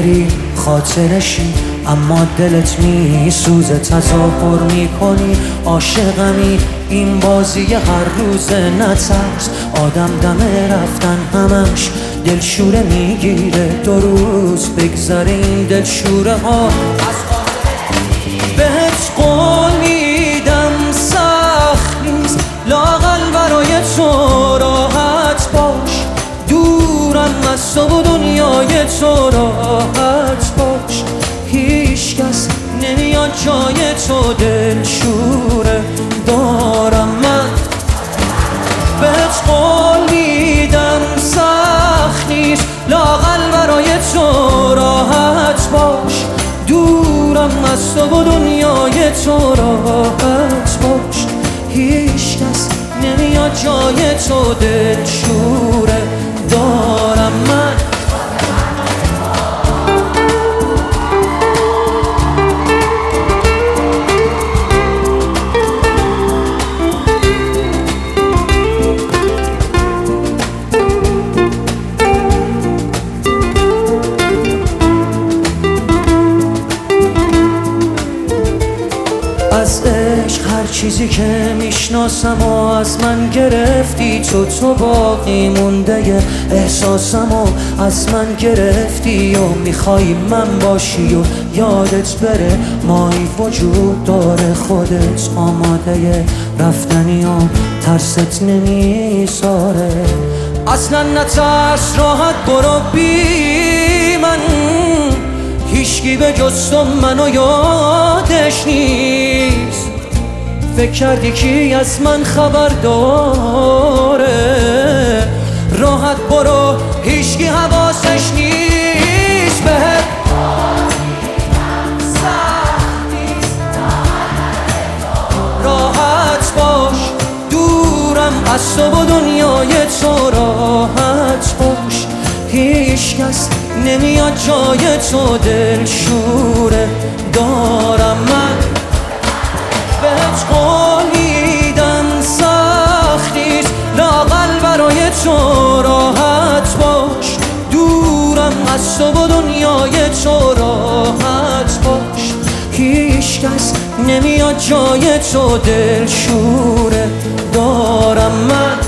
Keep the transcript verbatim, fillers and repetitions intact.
بری خاطرشی، اما دلت میسوزه، تظاهر میکنی عاشقمی. این بازی هر روز نترس، آدم دم رفتن همش دلشوره میگیره. دو روز بگذره این دلشوره ها از بهت قول میدم سخت نیست، لااقل برای تو راحت باش. دورم از تو و دنیای تو راحت باش. هیچ کس نمیاد جای تو دلشوره دارم من. بهت قول میدم سخت نیست، لااقل برای تو راحت باش. دورم از تو و دنیای تو راحت باش. هیچ کس نمیاد جای تو دلشوره دارم من. از عشق هر چیزی که میشناسم و از من گرفتی تو، تو باقی مونده احساسم و از من گرفتی و میخوای من باشی و یادت بره مایی وجود داره. خودت آماده رفتنی و ترست نمیذاره. اصلا نترس، راحت برو بی من. هیچکی به جز تو منو یادش نیست. فکر کردی کی از من خبر داره؟ راحت برو، هیچکی حواسش نیست. بهت راحت باش. دورم از تو و دنیای تو راحت باش. هیچ کس نمیاد جای تو دلشوره دارم من. بهت قول میدم سخت نیست، لااقل برای تو راحت باش. دورم از تو و دنیای تو راحت باش. هیچ کس نمیاد جای تو دلشوره دارم من.